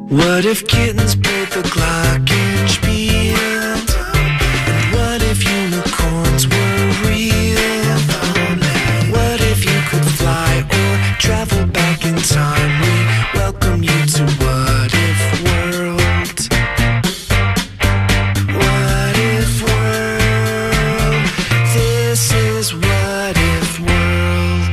What if kittens played the glockenspiel? And what if unicorns were real? What if you could fly or travel back in time? We welcome you to What If World. What If World? This is What If World.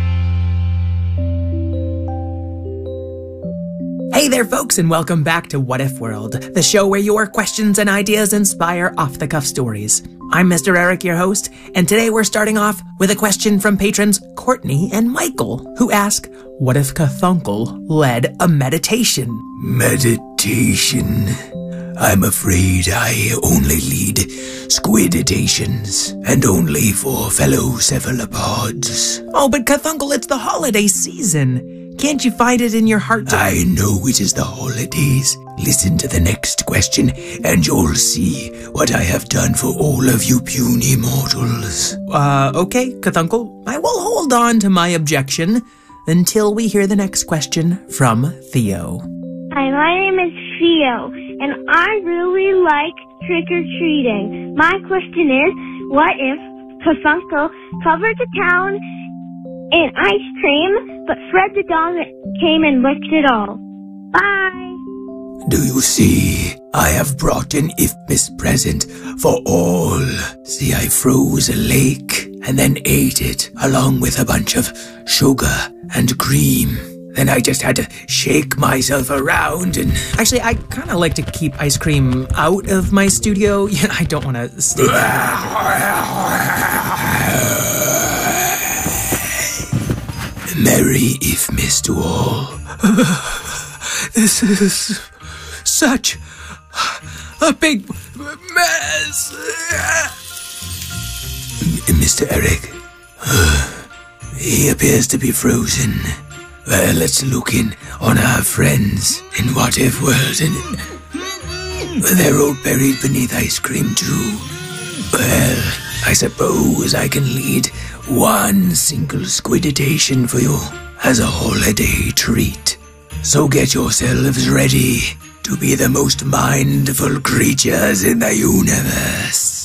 Hey there, folks, and welcome back to What If World, the show where your questions and ideas inspire off-the-cuff stories. I'm Mr. Eric, your host, and today we're starting off with a question from patrons Courtney and Michael, who ask, what if Cthulhu led a meditation? Meditation? I'm afraid I only lead squiditations, and only for fellow cephalopods. Oh, but Cthulhu, it's the holiday season. Can't you find it in your heart to... I know it is the holidays. Listen to the next question, and you'll see what I have done for all of you puny mortals. Okay, Cthulhu. I will hold on to my objection until we hear the next question from Theo. Hi, my name is Theo, and I really like trick-or-treating. My question is, what if Cthulhu covered the town in ice cream, but Fred the dog came and licked it all? Bye! Do you see? I have brought an Ifmis present for all. See, I froze a lake and then ate it along with a bunch of sugar and cream. Then I just had to shake myself around and... Actually, I kind of like to keep ice cream out of my studio. Yeah, I don't want to stay Merry Ifmis to all. This is such a big mess. Mr. Eric, he appears to be frozen. Well, let's look in on our friends in What If World. And they're all buried beneath ice cream too. Well, I suppose I can lead one single squiditation for you as a holiday treat. So get yourselves ready to be the most mindful creatures in the universe.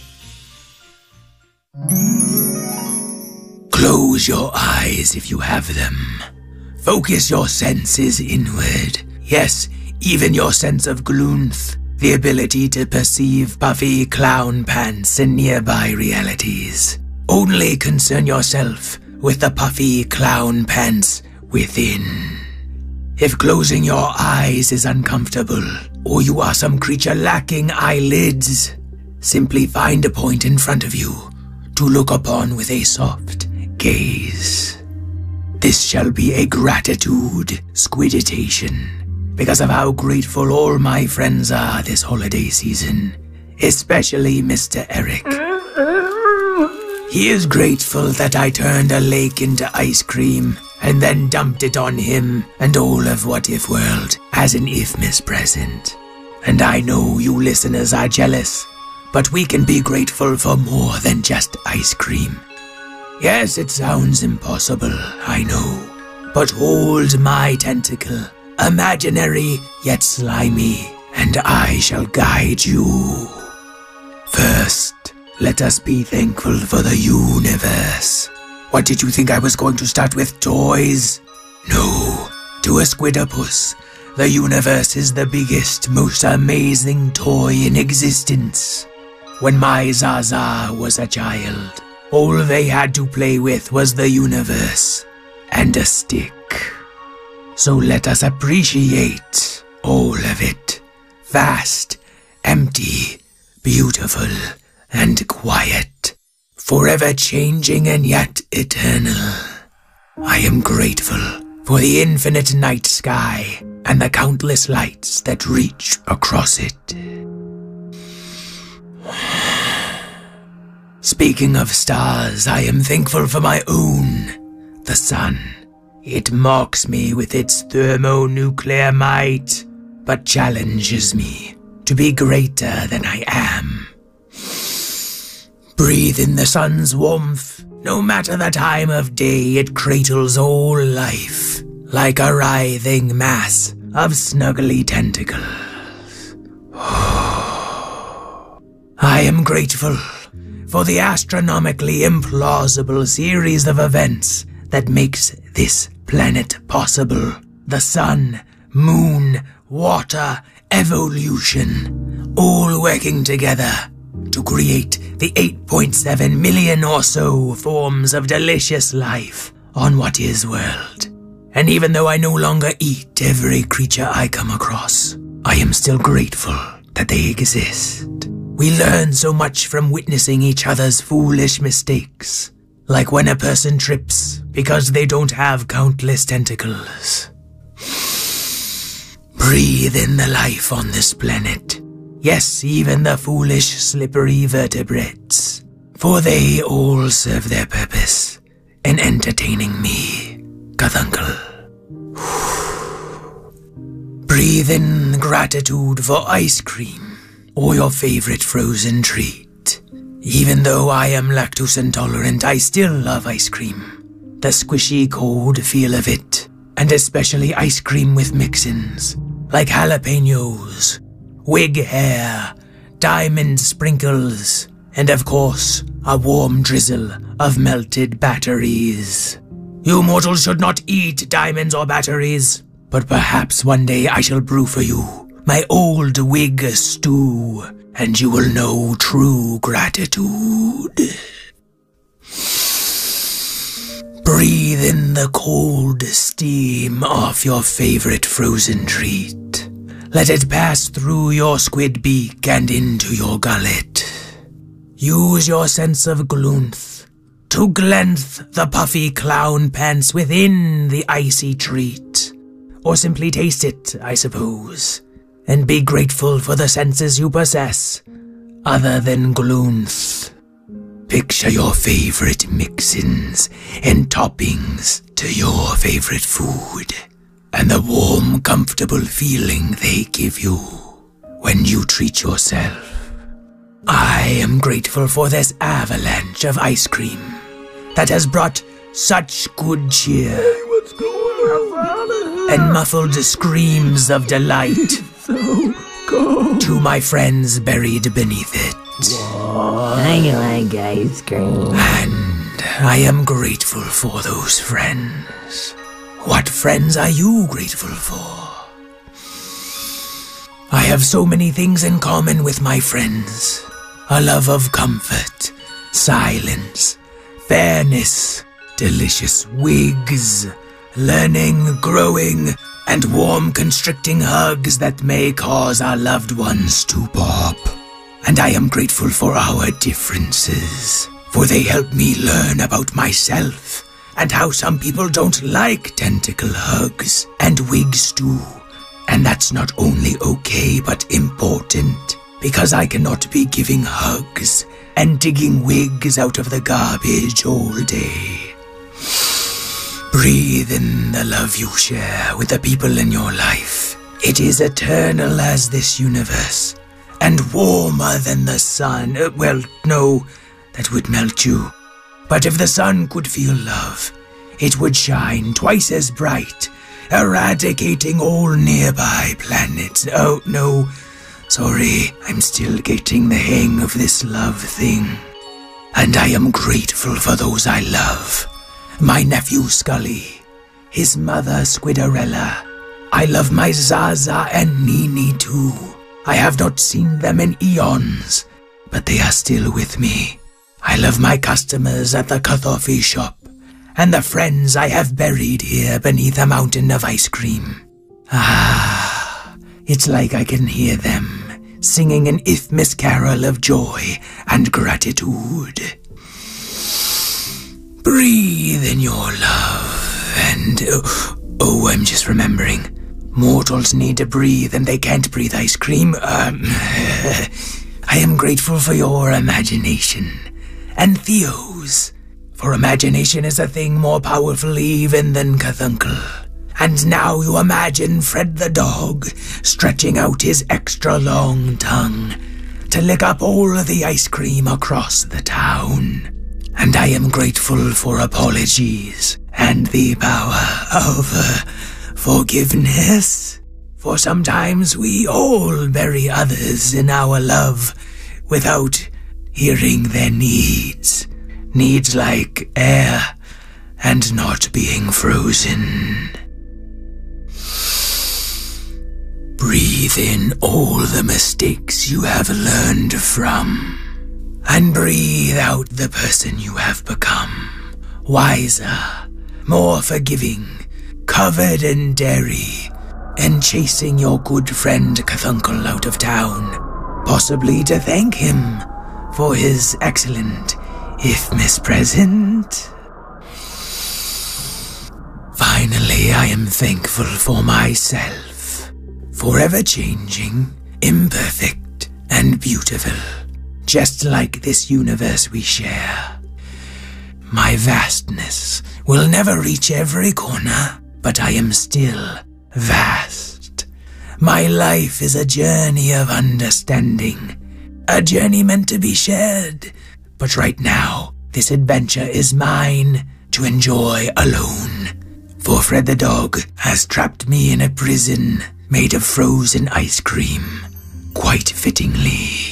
Close your eyes if you have them. Focus your senses inward. Yes, even your sense of Glunth, the ability to perceive puffy clown pants in nearby realities. Only concern yourself with the puffy clown pants within. If closing your eyes is uncomfortable, or you are some creature lacking eyelids, simply find a point in front of you to look upon with a soft gaze. This shall be a gratitude squiditation, because of how grateful all my friends are this holiday season, especially Mr. Eric. He is grateful that I turned a lake into ice cream and then dumped it on him and all of What If World as an Ifmis present. And I know you listeners are jealous, but we can be grateful for more than just ice cream. Yes, it sounds impossible, I know, but hold my tentacle, imaginary yet slimy, and I shall guide you. First, let us be thankful for the universe. What did you think I was going to start with, toys? No, to a squidopus, the universe is the biggest, most amazing toy in existence. When my Zaza was a child, all they had to play with was the universe and a stick. So let us appreciate all of it. Vast, empty, beautiful, and quiet. Forever changing and yet eternal. I am grateful for the infinite night sky and the countless lights that reach across it. Speaking of stars, I am thankful for my own, the sun. It mocks me with its thermonuclear might, but challenges me to be greater than I am. Breathe in the sun's warmth. No matter the time of day, it cradles all life, like a writhing mass of snuggly tentacles. I am grateful for the astronomically implausible series of events that makes this planet possible. The sun, moon, water, evolution, all working together to create the 8.7 million or so forms of delicious life on what is world. And even though I no longer eat every creature I come across, I am still grateful that they exist. We learn so much from witnessing each other's foolish mistakes, like when a person trips because they don't have countless tentacles. Breathe in the life on this planet. Yes, even the foolish, slippery vertebrates, for they all serve their purpose in entertaining me, Cthulhu. Breathe in gratitude for ice cream or your favorite frozen treat. Even though I am lactose intolerant, I still love ice cream. The squishy, cold feel of it, and especially ice cream with mix-ins, like jalapenos, wig hair, diamond sprinkles, and of course, a warm drizzle of melted batteries. You mortals should not eat diamonds or batteries, but perhaps one day I shall brew for you my old wig stew, and you will know true gratitude. Breathe in the cold steam off your favorite frozen treat. Let it pass through your squid beak and into your gullet. Use your sense of glunth to glenthe the puffy clown pants within the icy treat. Or simply taste it, I suppose, and be grateful for the senses you possess, other than glunth. Picture your favorite mix-ins and toppings to your favorite food, and the warm, comfortable feeling they give you when you treat yourself. I am grateful for this avalanche of ice cream that has brought such good cheer and muffled screams of delight to my friends buried beneath it. I like ice cream. And I am grateful for those friends. What friends are you grateful for? I have so many things in common with my friends. A love of comfort, silence, fairness, delicious wigs, learning, growing, and warm constricting hugs that may cause our loved ones to pop. And I am grateful for our differences, for they help me learn about myself and how some people don't like tentacle hugs and wigs too. And that's not only okay but important, because I cannot be giving hugs and digging wigs out of the garbage all day. Breathe in the love you share with the people in your life. It is eternal as this universe, and warmer than the sun. Well, no, that would melt you. But if the sun could feel love, it would shine twice as bright, eradicating all nearby planets. Oh, no, sorry, I'm still getting the hang of this love thing. And I am grateful for those I love. My nephew Scully, his mother Squidorella. I love my Zaza and Nini too. I have not seen them in eons, but they are still with me. I love my customers at the coffee shop, and the friends I have buried here beneath a mountain of ice cream. Ah, it's like I can hear them singing an Ifmis carol of joy and gratitude. Breathe in your love and... Oh, I'm just remembering. Mortals need to breathe and they can't breathe ice cream. I am grateful for your imagination. And Theo's. For imagination is a thing more powerful even than Cthulhu. And now you imagine Fred the dog stretching out his extra long tongue to lick up all the ice cream across the town. And I am grateful for apologies and the power of forgiveness. For sometimes we all bury others in our love without hearing their needs. Needs like air and not being frozen. Breathe in all the mistakes you have learned from, and breathe out the person you have become. Wiser, more forgiving, covered in dairy, and chasing your good friend Cthulhu out of town, possibly to thank him for his excellent, if mispresent. Finally, I am thankful for myself, forever changing, imperfect, and beautiful, just like this universe we share. My vastness will never reach every corner, but I am still vast. My life is a journey of understanding, a journey meant to be shared. But right now, this adventure is mine to enjoy alone. For Fred the dog has trapped me in a prison made of frozen ice cream, quite fittingly.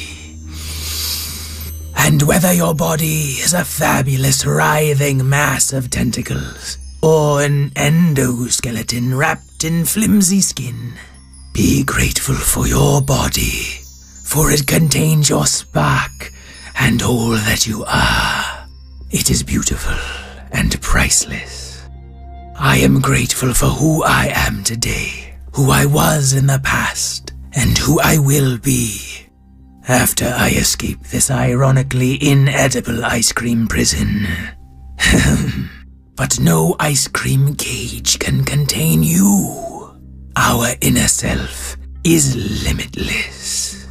And whether your body is a fabulous writhing mass of tentacles, or an endoskeleton wrapped in flimsy skin, be grateful for your body, for it contains your spark and all that you are. It is beautiful and priceless. I am grateful for who I am today, who I was in the past, and who I will be after I escape this ironically inedible ice cream prison. But no ice cream cage can contain you. Our inner self is limitless.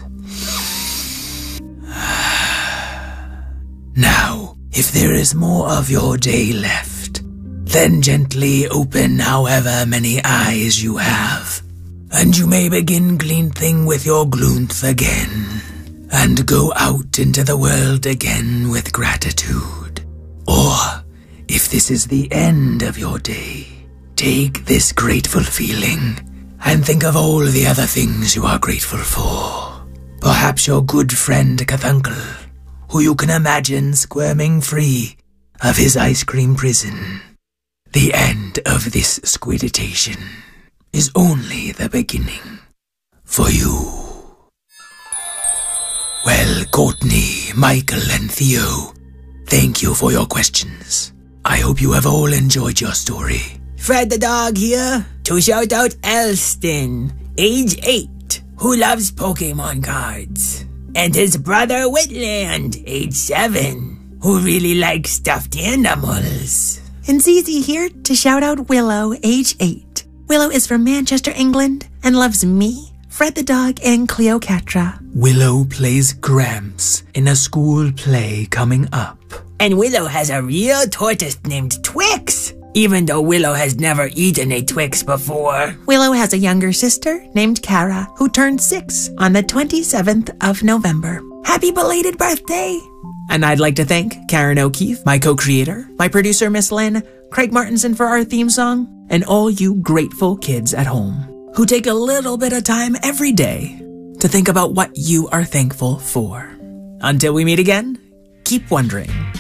Now, if there is more of your day left, then gently open however many eyes you have, and you may begin glinting with your glunth again, and go out into the world again with gratitude. Or, if this is the end of your day, take this grateful feeling and think of all the other things you are grateful for. Perhaps your good friend Cthulhu, who you can imagine squirming free of his ice cream prison. The end of this squiditation is only the beginning for you. Well, Courtney, Michael, and Theo, thank you for your questions. I hope you have all enjoyed your story. Fred the dog here to shout out Elston, age 8, who loves Pokemon cards. And his brother Whitland, age 7, who really likes stuffed animals. And Zizi here to shout out Willow, age 8. Willow is from Manchester, England, and loves me, Fred the dog, and Cleopatra. Willow plays Gramps in a school play coming up. And Willow has a real tortoise named Twix, even though Willow has never eaten a Twix before. Willow has a younger sister named Kara, who turned 6 on the 27th of November. Happy belated birthday! And I'd like to thank Karen O'Keefe, my co-creator, my producer, Miss Lynn, Craig Martinson for our theme song, and all you grateful kids at home who take a little bit of time every day to think about what you are thankful for. Until we meet again, keep wondering.